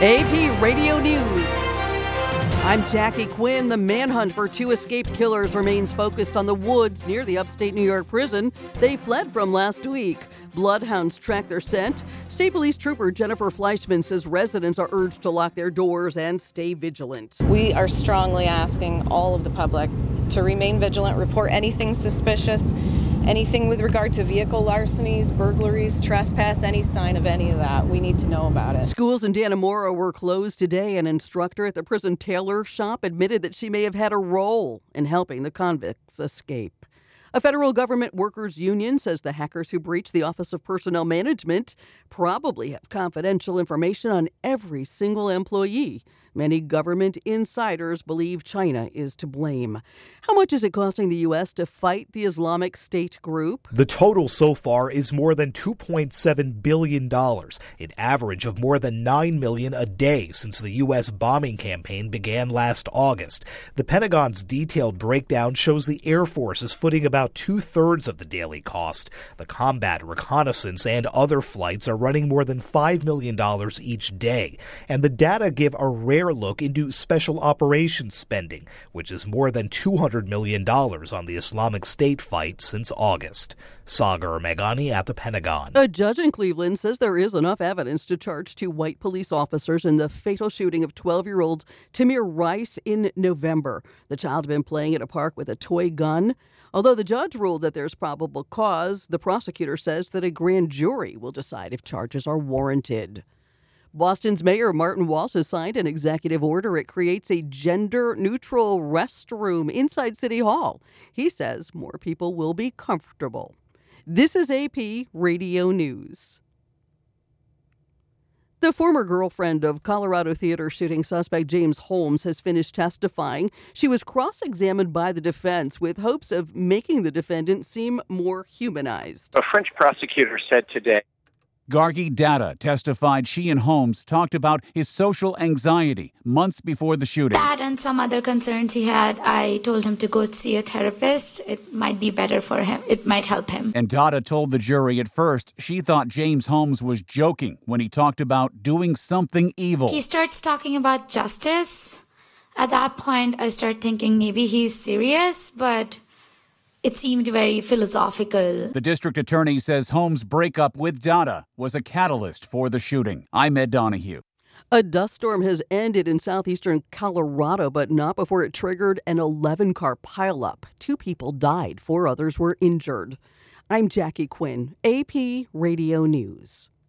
AP Radio News. I'm Jackie Quinn. The manhunt for two escaped killers remains focused on the woods near the upstate New York prison they fled from last week. Bloodhounds track their scent. State Police Trooper Jennifer Fleischman says residents are urged to lock their doors and stay vigilant. We are strongly asking all of the public to remain vigilant, report anything suspicious, anything with regard to vehicle larcenies, burglaries, trespass, any sign of any of that. We need to know about it. Schools in Dannemora were closed today. An instructor at the prison tailor shop admitted that she may have had a role in helping the convicts escape. A federal government workers union says the hackers who breached the Office of Personnel Management probably have confidential information on every single employee. Many government insiders believe China is to blame. How much is it costing the U.S. to fight the Islamic State group? The total so far is more than $2.7 billion, an average of more than $9 million a day since the U.S. bombing campaign began last August. The Pentagon's detailed breakdown shows the Air Force is footing about two-thirds of the daily cost. The combat, reconnaissance, and other flights are running more than $5 million each day. And the data give a rare look into special operations spending, which is more than $200 million on the Islamic State fight since August. Sagar Meghani at the Pentagon. A judge in Cleveland says there is enough evidence to charge two white police officers in the fatal shooting of 12-year-old Tamir Rice in November. The child had been playing at a park with a toy gun. Although the judge ruled that there's probable cause, the prosecutor says that a grand jury will decide if charges are warranted. Boston's Mayor Martin Walsh has signed an executive order. It creates a gender-neutral restroom inside City Hall. He says more people will be comfortable. This is AP Radio News. The former girlfriend of Colorado theater shooting suspect James Holmes has finished testifying. She was cross-examined by the defense with hopes of making the defendant seem more humanized. A French prosecutor said today, Gargi Data testified she and Holmes talked about his social anxiety months before the shooting. That and some other concerns he had, I told him to go see a therapist. It might be better for him. It might help him. And Data told the jury at first she thought James Holmes was joking when he talked about doing something evil. He starts talking about justice. At that point, I start thinking maybe he's serious, but it seemed very philosophical. The district attorney says Holmes' breakup with Dada was a catalyst for the shooting. I'm Ed Donahue. A dust storm has ended in southeastern Colorado, but not before it triggered an 11-car pileup. 2 people died, 4 others were injured. I'm Jackie Quinn, AP Radio News.